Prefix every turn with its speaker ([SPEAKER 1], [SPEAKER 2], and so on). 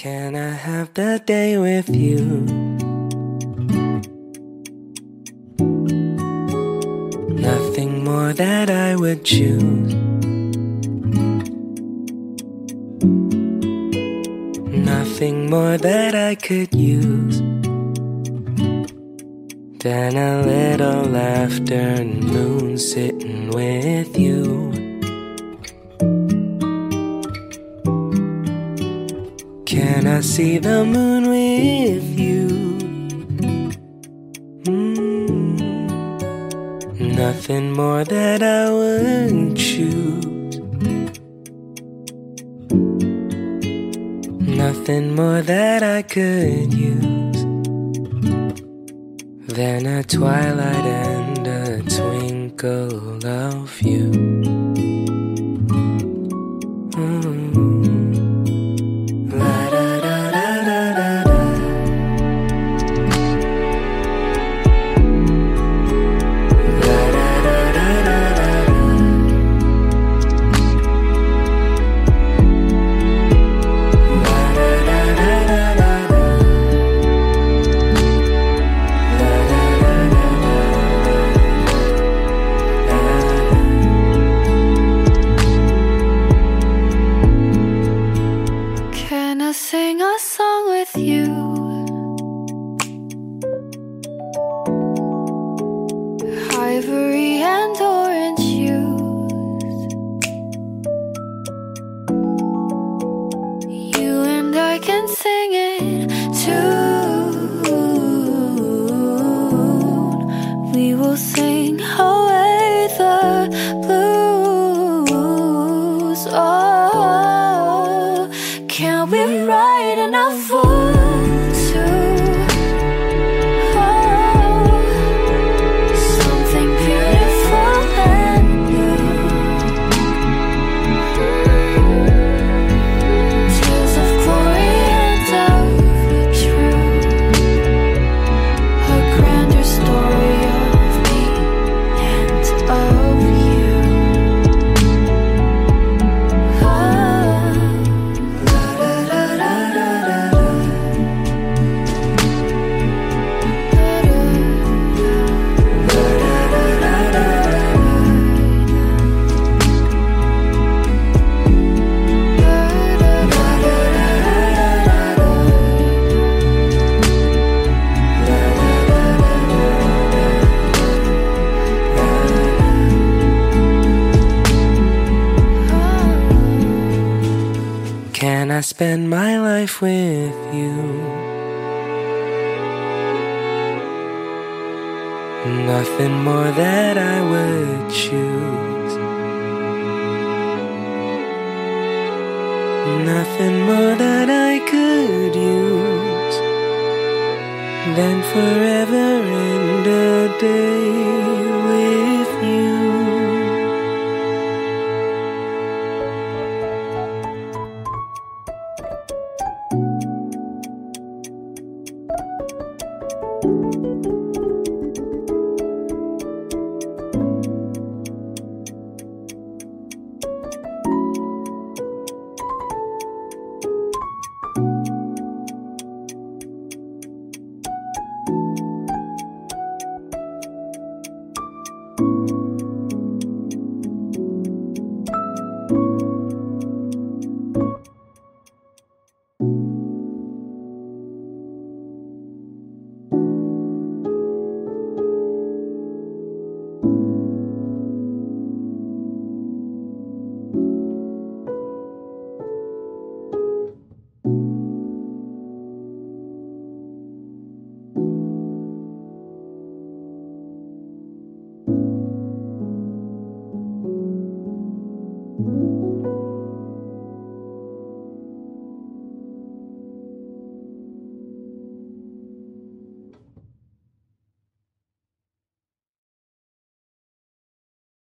[SPEAKER 1] Can I have the day with you? Nothing more that I would choose. Nothing more that I could use than a little afternoon sitting with you. Can I see the moon with you? Nothing more that I would choose. Nothing more that I could use than a twilight and a twinkle of you.
[SPEAKER 2] Sing a song with you. Ivory and orange hues. You and I can sing it too. We will sing away the blues. Oh, can't we write enough for two? Oh, something beautiful and new. Tales of glory and of the true. A grander story of me and of you. Oh,
[SPEAKER 1] Can I spend my life with you? Nothing more that I would choose. Nothing more that I could use than forever and a day with